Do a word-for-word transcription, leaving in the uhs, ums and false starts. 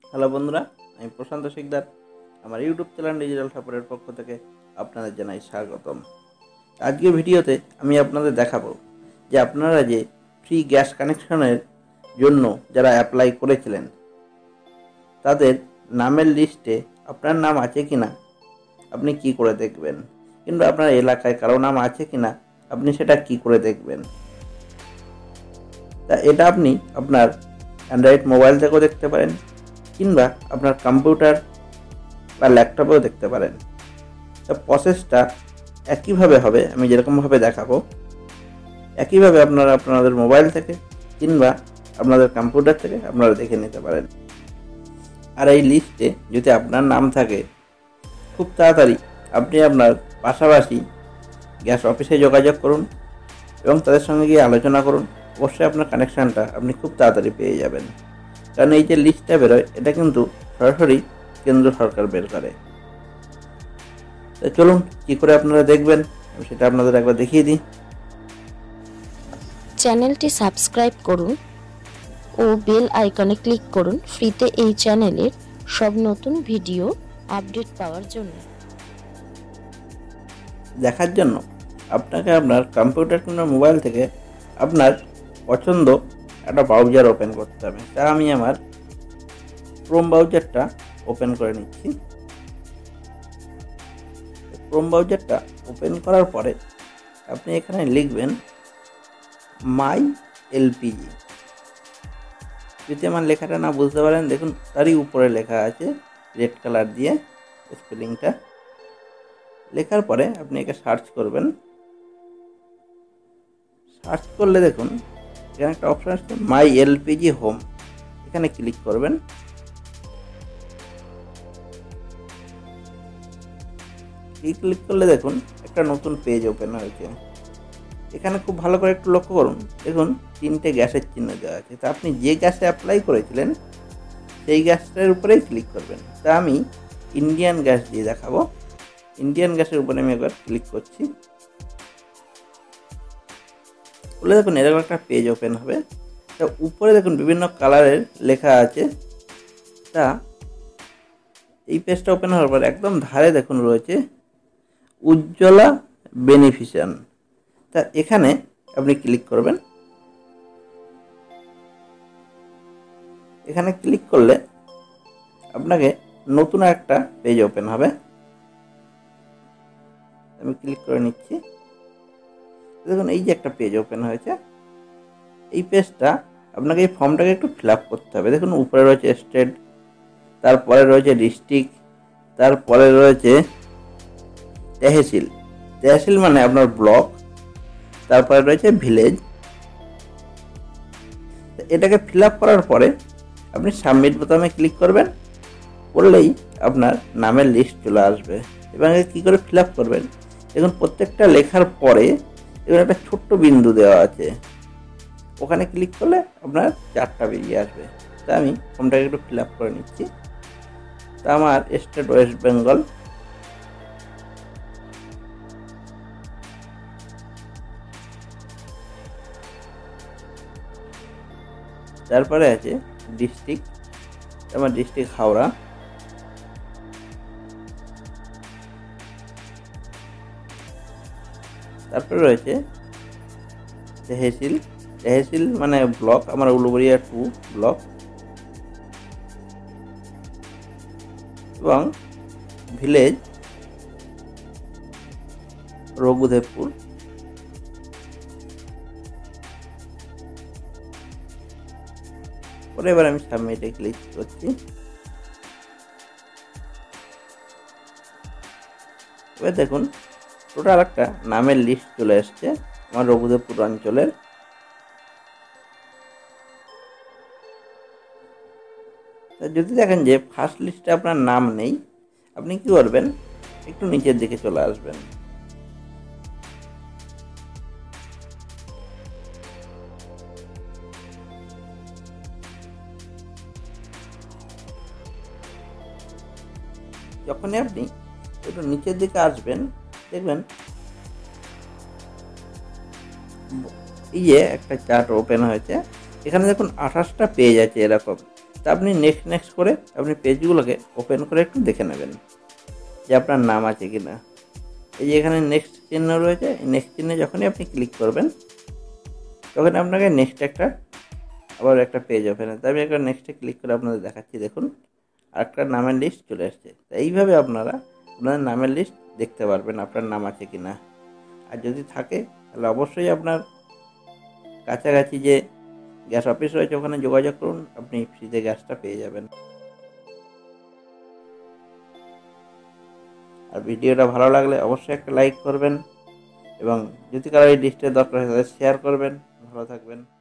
Hello বন্ধুরা, আমি প্রশান্ত শিকদার। আমার ইউটিউব চ্যানেল ডিজিটাল সাপোর্টের পক্ষ থেকে আপনাদের জানাই স্বাগতম। আজকের ভিডিওতে আমি আপনাদের দেখাবো যে আপনারা যে ফ্রি গ্যাস কানেকশনের জন্য যারা অ্যাপ্লাই করেছিলেন তাদের নামের লিস্টে আপনার নাম আছে কিনা আপনি কি করে দেখবেন, কিংবা আপনার এলাকায় কারো নাম আছে কিনা আপনি সেটা কি করে দেখবেন। তা এটা আপনি আপনার অ্যান্ড্রয়েড মোবাইল থেকেও দেখতে পারেন, কিংবা আপনার কম্পিউটার বা ল্যাপটপেও দেখতে পারেন। তা প্রসেসটা একইভাবে হবে, আমি যেরকমভাবে দেখাবো একইভাবে আপনারা আপনাদের মোবাইল থেকে কিংবা আপনাদের কম্পিউটার থেকে আপনারা দেখে নিতে পারেন। আর এই লিস্টে যদি আপনার নাম থাকে, খুব তাড়াতাড়ি আপনি আপনার পাশাপাশি গ্যাস অফিসে যোগাযোগ করুন এবং তাদের সঙ্গে গিয়ে আলোচনা করুন। অবশ্যই আপনার কানেকশানটা আপনি খুব তাড়াতাড়ি পেয়ে যাবেন, কারণ এই যে লিস্টটা বেরোয় এটা কিন্তু সরাসরি কেন্দ্র সরকার বের করে। তো চলুন কী করে আপনারা দেখবেন আমি সেটা আপনাদের একবার দেখিয়ে দিই। চ্যানেলটি সাবস্ক্রাইব করুন ও বেল আইকনে ক্লিক করুন ফ্রিতে এই চ্যানেলের সব নতুন ভিডিও আপডেট পাওয়ার জন্য। দেখার জন্য আপনাকে আপনার কম্পিউটার কিংবা মোবাইল থেকে আপনার পছন্দ একটা ব্রাউজার ওপেন করতে হবে। তা আমি আমার ক্রোম ব্রাউজারটা ওপেন করে নিচ্ছি। ক্রোম ব্রাউজারটা ওপেন করার পরে আপনি এখানে লিখবেন মাই এলপিজি। যদি আমার লেখাটা না বুঝতে পারেন, দেখুন তারই উপরে লেখা আছে রেড কালার দিয়ে স্পেলিংটা। লেখার পরে আপনি একে সার্চ করবেন। সার্চ করলে দেখুন এখানে একটা অপশান আছে মাই এলপিজি হোম, এখানে ক্লিক করবেন। ক্লিক করলে দেখুন একটা নতুন পেজ ওপেন হয়েছে। এখানে খুব ভালো করে একটু লক্ষ্য করুন, দেখুন তিনটে গ্যাসের চিহ্ন দেওয়া আছে। তা আপনি যে গ্যাসে অ্যাপ্লাই করেছিলেন সেই গ্যাসটার উপরেই ক্লিক করবেন। তা আমি ইন্ডিয়ান গ্যাস দিয়ে দেখাবো। ইন্ডিয়ান গ্যাসের উপরে আমি একবার ক্লিক করছি। বলে দেখুন এরকম একটা পেজ ওপেন হবে। তা উপরে দেখুন বিভিন্ন কালারের লেখা আছে। তা এই পেজটা ওপেন হওয়ার পর একদম ধারে দেখুন রয়েছে উজ্জ্বলা বেনিফিশিয়ারি। তা এখানে আপনি ক্লিক করবেন। এখানে ক্লিক করলে আপনাকে নতুন একটা পেজ ওপেন হবে। আমি ক্লিক করে নিচ্ছি। দেখুন এই যে একটা পেজ ওপেন হয়েছে। এই পেজটা আপনাকে এই ফর্মটাকে একটু ফিল আপ করতে হবে। দেখুন উপরে রয়েছে স্টেট, তারপরে রয়েছে ডিস্ট্রিক্ট, তারপরে রয়েছে তহসিল। তহসিল মানে আপনার ব্লক, তারপরে রয়েছে ভিলেজ। এটাকে ফিল আপ করার পরে আপনি সাবমিট বোতামে ক্লিক করবেন। করলেই আপনার নামের লিস্ট চলে আসবে। এবং কী করে ফিল আপ করবেন, দেখুন প্রত্যেকটা লেখার পরে এবার একটা ছোট্ট বিন্দু দেওয়া আছে, ওখানে ক্লিক করলে আপনার চারটা বেরিয়ে আসবে। তা আমি ফর্মটাকে একটু ফিল আপ করে নিচ্ছি। তা আমার স্টেট ওয়েস্ট বেঙ্গল, তারপরে আছে ডিস্ট্রিক্ট, আমার ডিস্ট্রিক্ট হাওড়া, তারপরে রয়েছে তহসিল। তহসিল মানে ব্লক, আমার উলুবেড়িয়া টু ব্লক, এবং ভিলেজ রঘুদেবপুর। পরে এবার আমি সাবমিটে ক্লিক করছি। এবার দেখুন টোটাল একটা নামের লিস্ট চলে এসছে আমার রঘুদেবপুর অঞ্চলের। যদি দেখেন যে ফার্স্ট লিস্টে আপনার নাম নেই, আপনি কি করবেন, একটু নিচের দিকে চলে আসবেন। যখনই আপনি একটু নিচের দিকে আসবেন, দেখবেন এই যে একটা চার্ট ওপেন হয়েছে। এখানে দেখুন আঠাশটা পেজ আছে এরকম। তা আপনি নেক্সট নেক্সট করে আপনি পেজগুলোকে ওপেন করে একটু দেখে নেবেন যে আপনার নাম আছে কি না। এই যে এখানে নেক্সট চিহ্ন রয়েছে, এই নেক্সট চিহ্নে যখনই আপনি ক্লিক করবেন তখন আপনাকে নেক্সট একটা আবার একটা পেজ ওপেন হয়। আমি একটা নেক্সটে ক্লিক করে আপনাদের দেখাচ্ছি, দেখুন আরেকটা নামের লিস্ট চলে আসছে। তো এইভাবে আপনারা আপনাদের নামের লিস্ট দেখতে পারবেন আপনার নাম আছে কি না। আর যদি থাকে তাহলে অবশ্যই আপনার কাছাকাছি যে গ্যাস অফিস রয়েছে ওখানে যোগাযোগ করুন, আপনি ফ্রিতে গ্যাসটা পেয়ে যাবেন। আর ভিডিওটা ভালো লাগলে অবশ্যই একটা লাইক করবেন এবং যদি কারো এই লিস্টের দরকার হয় তাহলে শেয়ার করবেন। ভালো থাকবেন।